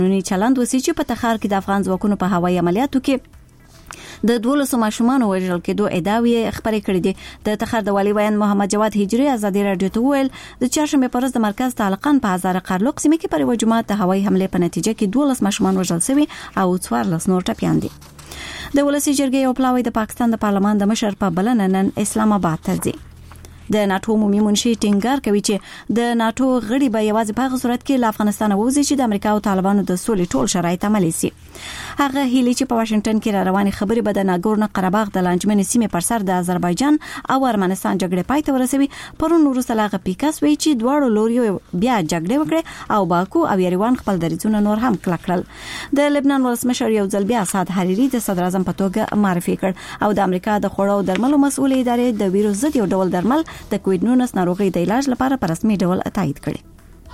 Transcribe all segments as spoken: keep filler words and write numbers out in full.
نونی چلند وسی چې په تخار کې د افغان ځواکونو په هوایي عملیاتو کې د دولسو ماشومان وژل کېدو ادعاوې خبرې کړې دي. د تخار د والي ویان محمد جواد هجری ازادي رادیو ته ویل د چهارشنبه پرز د مرکز تعلقان په هزار قرلوق سیمه کې پر یو جماعت د هوایي حمله په نتیجه کې دولس ماشومان وژل شوي او څوارلس نور ټپیان دي. د ولسی جرګې یو پلاوی د پاکستان د پارلمان د مشر په بلنه نن اسلام آباد ته ځي. د ناتو عمومي منشي ټینګار کوي چې د ناتو غړي به یوازې په هغه صورت کې له افغانستان ووځي چې د امریکا او طالبانو د سولې ټول شرایط عملي شي. هغه هیله چې په واشنگټن کې را روانې خبرې به د ناګورنو قرهباغ د لانجمن سیمې پر سر د آذربایجان او ارمنستان جګړې پای ته ورسوي پرون وروسته لاغه پیکاس وی چې دواړو لوريو بیا جګړې وکړي او باکو او یریوان خپل دریځونه نور هم کلک کړل. د لبنان ولسمشر یو ځل بیا اسد حریری د صدر اعظم په توګه معرفي کړ او د امریکا د خوړو درملو مسؤل ادارې د ویروس ضد یو ډول درمل د کووډ نولس ناروغي د علاج لپاره په رسمي ډول تایید کړي.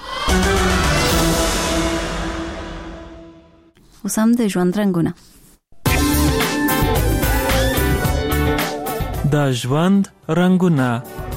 وسم د ژوند رنگونه د ژوند رنگونه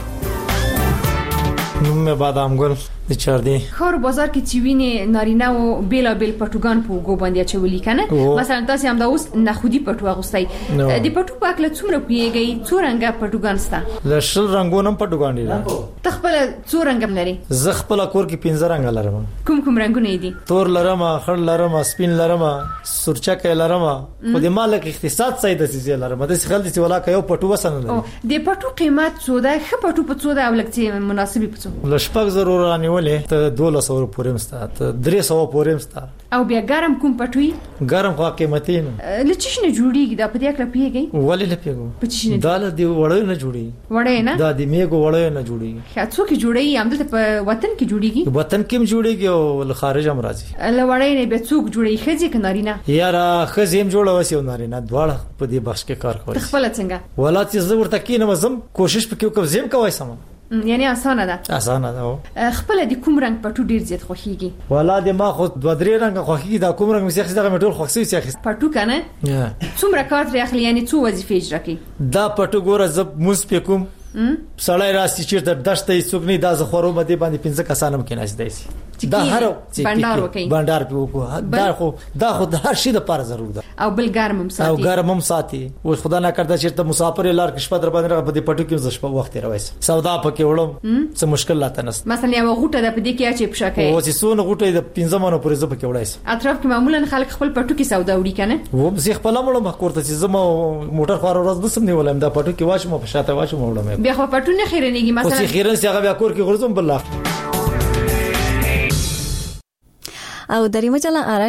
نوم مې بادام ګل د چاردي خور بازار کې چې ویني نارینه او بیلا بیل پټوګان په وګو باندې چولي کنه مثلا تاسو هم دا اوس نخودي پټو اغوستای د پټو په اکل څومره پیږي څورنګه پټوګان ستا لشل رنگونه پټوګان دي تخپل څورنګم لري زه خپل کور کې پنځه رنگ لرم. کوم کوم رنگونه دي؟ تور لرم، خړ لرم، سپین لرم، سورچکه لرم. خو د مالک اقتصاد سید سيزه لرم. د خل دي ولا کيو پټو وسنه لري. د پټو قیمت څو ده؟ خ پټو په څو ده او لکه مناسبي په څو؟ لشپک ضرور رانیولې ته دوه سوه پورې مستا ته درې سوه پورې مستا. او بیا ګرم کوم پټوي؟ ګرم خو قیمتي نه. لچش نه جوړیږي دا په دې اکل پیږي؟ ولې نه پیږي؟ په چی نه؟ دا له دی وړې نه جوړي. وړې نه؟ دا د میګو وړې نه جوړي. خا څوک جوړي هم دلته په وطن کې جوړيږي؟ وطن کې هم جوړيږي او له خارج هم راځي. له وړې نه به څوک جوړي خځې کنارینه؟ یاره خځې هم جوړه وسی نارینه دواړه په دې بخش کې کار کوي. خپل څنګه؟ ولات زه ورته کینم زم کوشش وکړم کوم زم کوي سم. یعنی اسانه ده. اسانه ده. خپل د کوم رنگ پټو ډیر زیات خوخيږي؟ ولا د ما خو دوه درې رنگ خوخيږي دا کوم رنگ مسیخ دغه مټول خوښي سیخ پټو کنه؟ څومره کار لري اخلي یعنی څو وظیفې اجرا کوي؟ دا پټو ګوره زب موس پکوم سړی راسي چیرته دشته سګنی دا زخورو مده باندې پنځه کسانم کې ناش دی دا هر بندار وکي بندار په وکړه دا خو دا خو د هر شي لپاره ضروري ده او بل ګرمم ساتي او ګرمم ساتي او خدا نه کړدا چیرته مسافر لار کې شپه در باندې په دې پټو کې ز شپه وخت راوځي سودا پکې وړم څه مشکل لاته نس مثلا یو غوټه د پدې کې اچي پښه کوي او چې سونه غوټه د پنځه مانو پرې ز پکې وړای اطراف کې معمولا خلک خپل پټو کې سودا وړي کنه و زه خپل مړم کوړته چې زما موټر خور ورځ د سم نیولم دا پټو کې واښم په شاته واښم وړم بیا خو پټو نه خیرنيږي مثلا او خیرن څنګه بیا کور کې غرزم بالله او دریمه چلا